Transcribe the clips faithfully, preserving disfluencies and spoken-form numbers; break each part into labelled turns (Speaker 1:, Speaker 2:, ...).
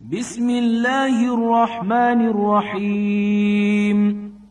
Speaker 1: بسم الله الرحمن الرحيم.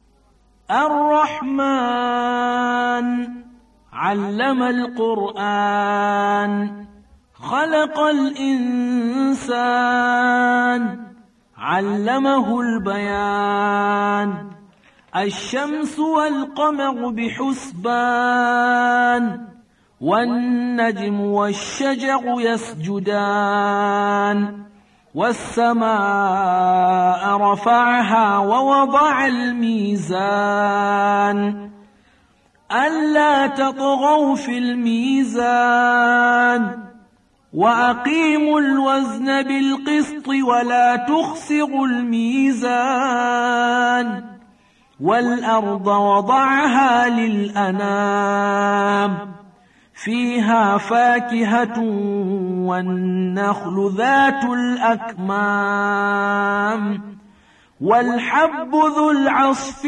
Speaker 1: الرحمن علم القرآن خلق الإنسان علمه البيان. الشمس والقمر بحسبان والنجم والشجر يسجدان. والسماء رفعها ووضع الميزان ألا تطغوا في الميزان وأقيموا الوزن بالقسط ولا تخسروا الميزان. والأرض وضعها للأنام فيها فاكهة والنخل ذات الأكمام والحب ذو العصف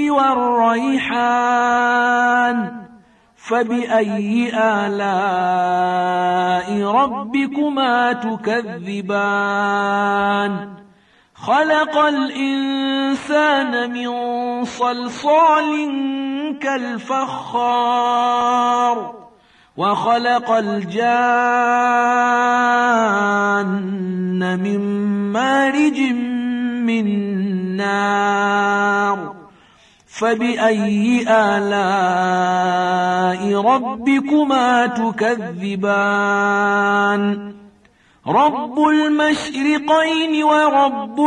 Speaker 1: والريحان. فبأي آلاء ربكما تكذبان؟ خلق الإنسان من صلصال كالفخار وخلق الجان من مارج من نار. فبأي آلاء ربكما تكذبان؟ رب المشرقين ورب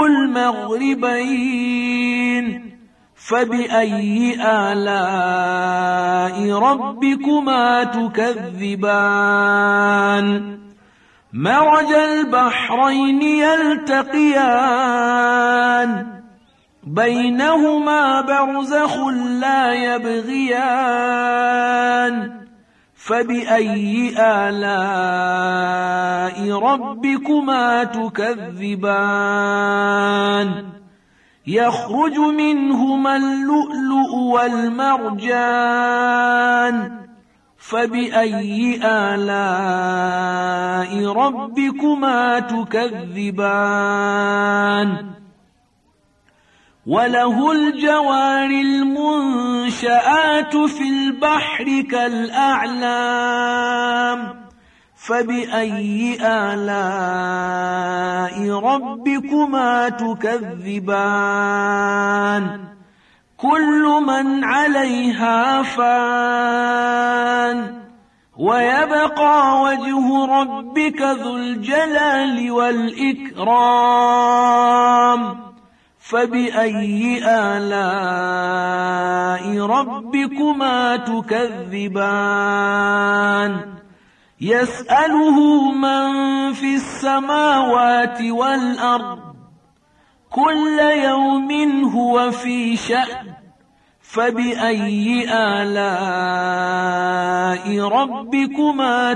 Speaker 1: المغربين. فبأي آلاء ربكما تكذبان؟ مرج البحرين يلتقيان بينهما برزخ لا يبغيان. فبأي آلاء ربكما تكذبان؟ يخرج منهما اللؤلؤ والمرجان. فبأي آلاء ربكما تكذبان؟ وله الجوار المنشآت في البحر كالأعلام. فبأي آلاء ربكما تكذبان؟ كل من عليها فان ويبقى وجه ربك ذو الجلال والإكرام. فبأي آلاء ربكما تكذبان؟ يسأله من في السماوات والأرض كل يوم هو في شأن. فبأي آلاء ربكما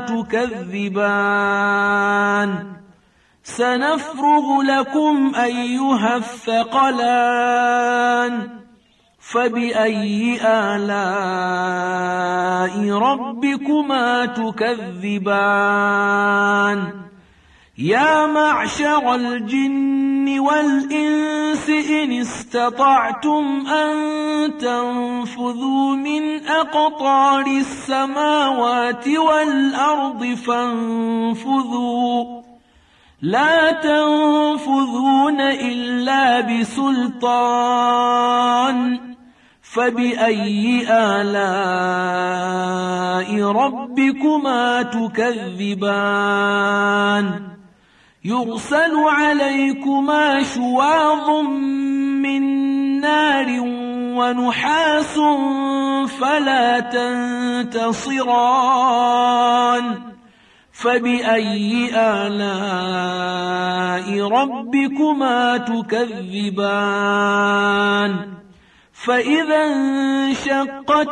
Speaker 1: تكذبان؟ سنفرغ لكم أيها الثقلان. فبأي آلاء ربكما تكذبان؟ يا معشر الجن والإنس إن استطعتم أن تنفذوا من أقطار السماوات والأرض فانفذوا لا تنفذون إلا بسلطان. فبأي آلاء ربكما تكذبان؟ يرسل عليكما شواظ من نار ونحاس فلا تنتصران. فبأي آلاء ربكما تكذبان؟ فإذا انشقت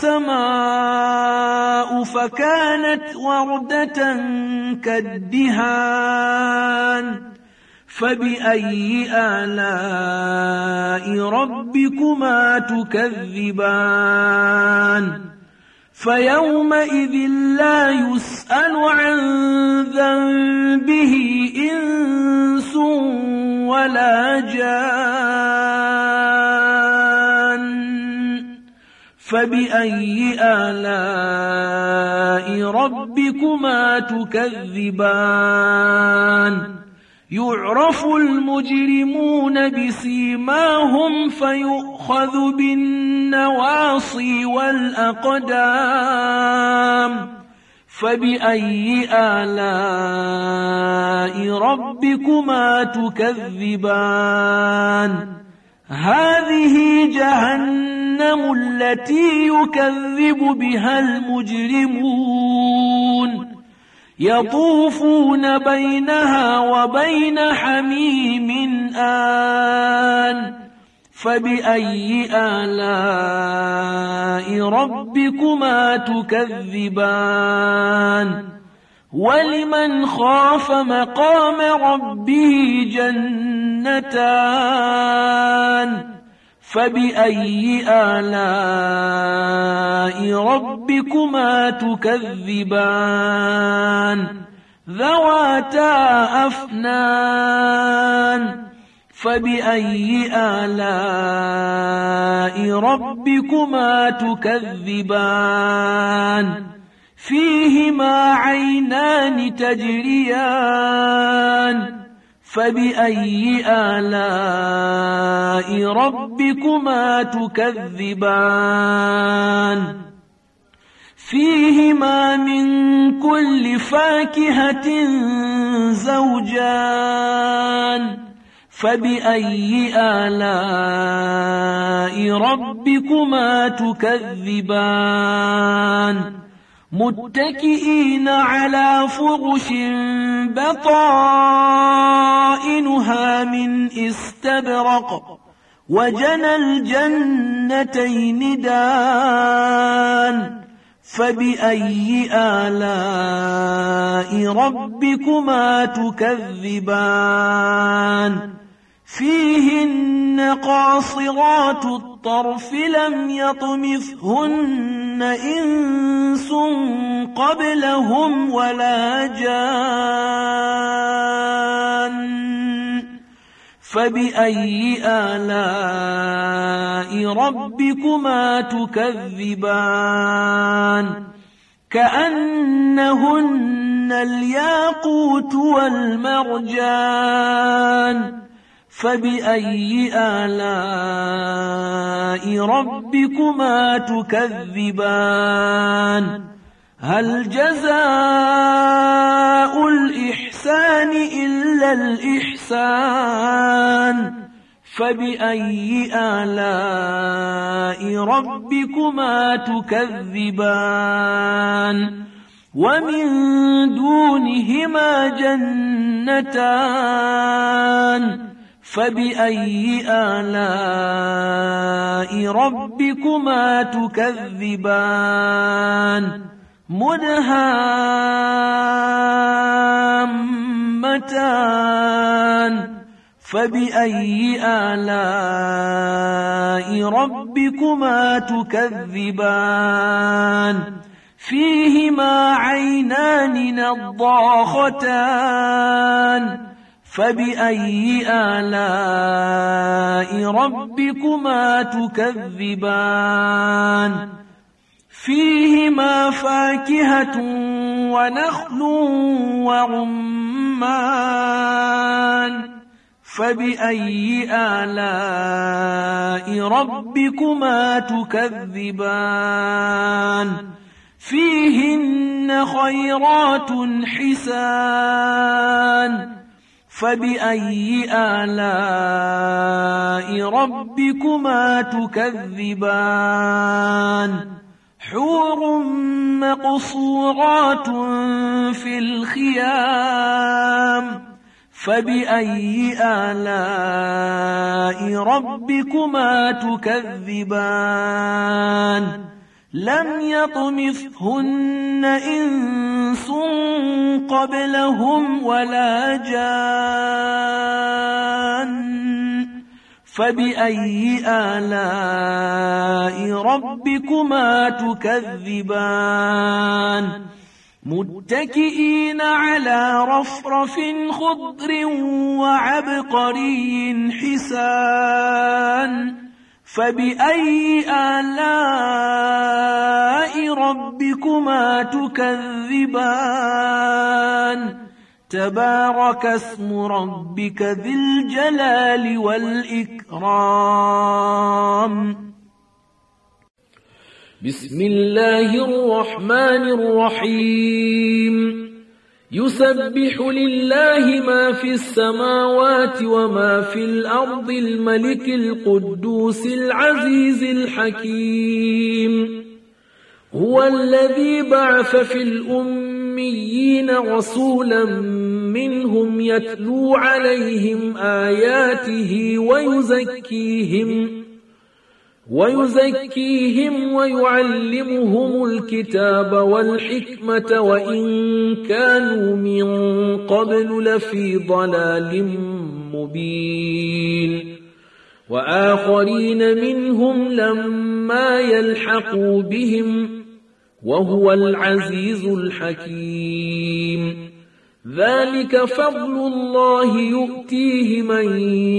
Speaker 1: السماء فكانت وردة كالدهان. فبأي آلاء ربكما تكذبان؟ فيومئذ لا يسأل عن ذنبه إنس ولا جان فبأي آلاء ربكما تكذبان يعرف المجرمون بسيماهم فيؤخذ بالنواصي والأقدام فبأي آلاء ربكما تكذبان هذه جهنم التي يكذب بها المجرمون يطوفون بينها وبين حميم آن فبأي آلاء ربكما تكذبان ولمن خاف مقام ربه جنتان فبأي آلاء ربكما تكذبان ذواتا أفنان فبأي آلاء ربكما تكذبان فيهما عينان تجريان فبأي آلاء ربكما تكذبان فيهما من كل فاكهة زوجان فبأي آلاء ربكما تكذبان متكئين على فرش بطائنها من استبرق وجنى الجنتين دان فبأي آلاء ربكما تكذبان فيهن قاصرات الطرف لم يطمثهن إنس قبلهم ولا جان فبأي آلاء ربكما تكذبان كأنهن الياقوت والمرجان فبأي آلاء ربكما تكذبان هل جزاء الإحسان إلا الإحسان فبأي آلاء ربكما تكذبان ومن دونهما جنتان فبأي آلاء ربكما تكذبان مدهامتان فبأي آلاء ربكما تكذبان فيهما عينان نضاختان فبأي آلاء ربكما تكذبان فيهما فاكهة ونخل ورمان فبأي آلاء ربكما تكذبان فيهن خيرات حسان فبأي آلاء ربكما تكذبان حور مقصورات في الخيام فبأي آلاء ربكما تكذبان لم يطمثهن إنس قبلهم ولا جان فبأي آلاء ربكما تكذبان متكئين على رفرف خضر وعبقري حسان فبأي آلاء ربكما تكذبان تبارك اسم ربك ذي الجلال والإكرام
Speaker 2: بسم الله الرحمن الرحيم يسبح لله ما في السماوات وما في الأرض الملك القدوس العزيز الحكيم هو الذي بعث في الأميين رسولا منهم يتلو عليهم آياته ويزكيهم ويزكيهم ويعلمهم الكتاب والحكمة وإن كانوا من قبل لفي ضلال مبين وآخرين منهم لما يلحقوا بهم وهو العزيز الحكيم ذلك فضل الله يؤتيه من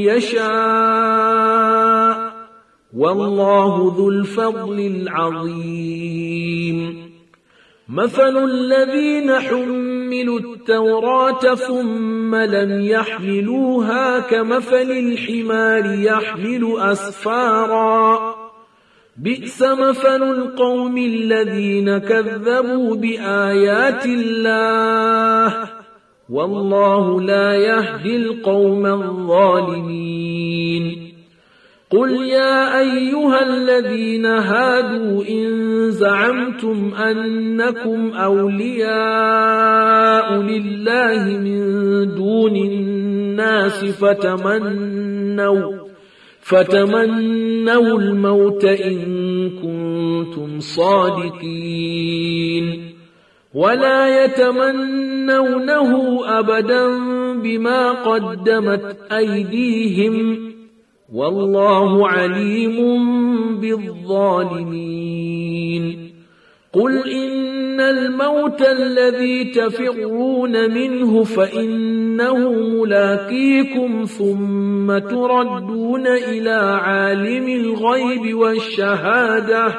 Speaker 2: يشاء والله ذو الفضل العظيم مثل الذين حملوا التوراة ثم لم يحملوها كمثل الحمار يحمل أسفارا بئس مثل القوم الذين كذبوا بآيات الله والله لا يهدي القوم الظالمين قل يا أيها الذين هادوا إن زعمتم أنكم أولياء لله من دون الناس فتمنوا فتمنوا الموت إن كنتم صادقين ولا يتمنونه أبدا بما قدمت أيديهم والله عليم بالظالمين قل إن الموت الذي تفرون منه فإنه ملاقيكم ثم تردون إلى عالم الغيب والشهادة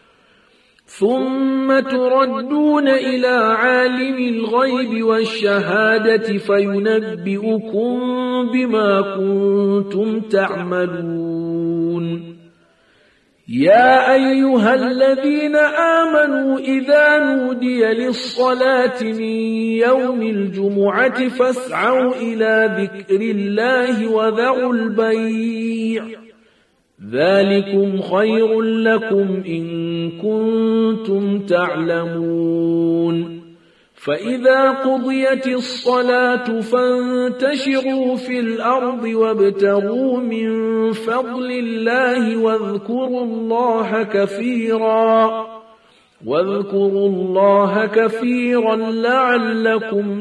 Speaker 2: ثم تردون إلى عالم الغيب والشهادة فينبئكم بما كنتم تعملون يا أيها الذين آمنوا إذا نودي للصلاة من يوم الجمعة فاسعوا إلى ذكر الله وذروا البيع ذلكم خير لكم إن كنتم تعلمون فإذا قضيت الصلاة فانتشروا في الأرض وابتغوا من فضل الله واذكروا الله كثيرا واذكروا الله كثيرا لعلكم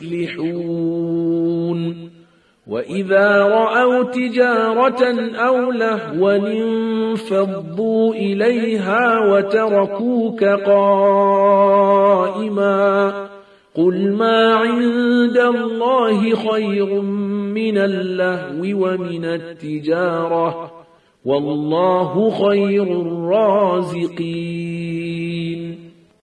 Speaker 2: تفلحون وإذا رأوا تجارة أو لهوا انفضوا إليها وتركوك قائما قل ما عند الله خير من اللهو ومن التجارة والله خير الرازقين